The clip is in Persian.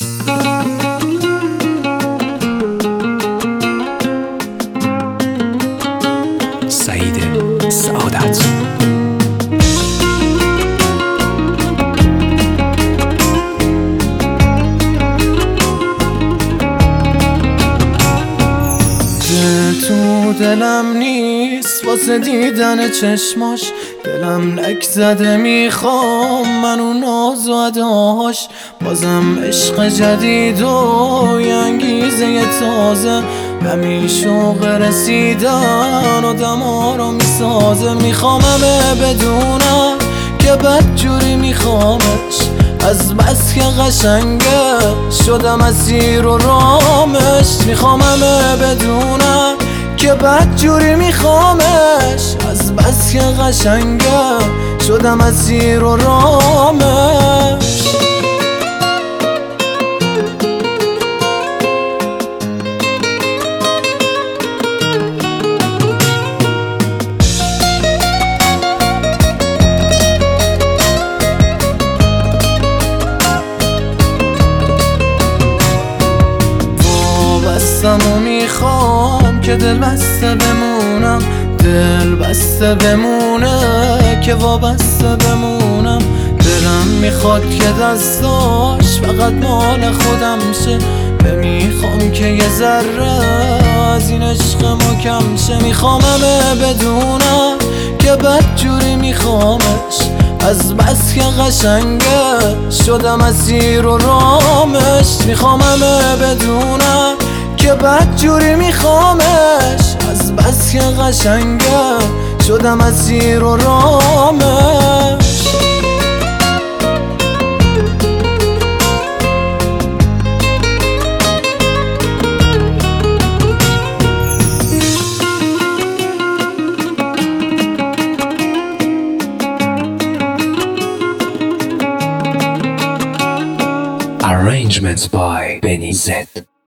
سعید سعادت. تو دلم نیست واسه دیدن چشماش، دلم لک زده میخوام من اون ناز و اداش. بازم عشق جدید و یه انگیزه تازه، همین شوق رسیدن آدما رو میسازه. میخواممه بدونم که بدجوری میخوامش، از بس که قشنگه شدم اسیر و رامش. میخواممه بدونم که بدجوری میخوامش، از بس که قشنگه شدم اسیر و رامش. و میخوام که دل بسته بمونم، دل بسته بمونه که وابسته بمونم. دلم میخواد که دستاش فقط مال خودم شه، میخوام که یه ذره از این عشق ما کم شه. میخواممه بدونم که بدجوری میخوامش، از بس که قشنگه شدم اسیر و رامش. میخواممه بدونم که بدجوری میخوامش، از بس که قشنگه شدم اسیر و رامش. Arrangements by Benny Z.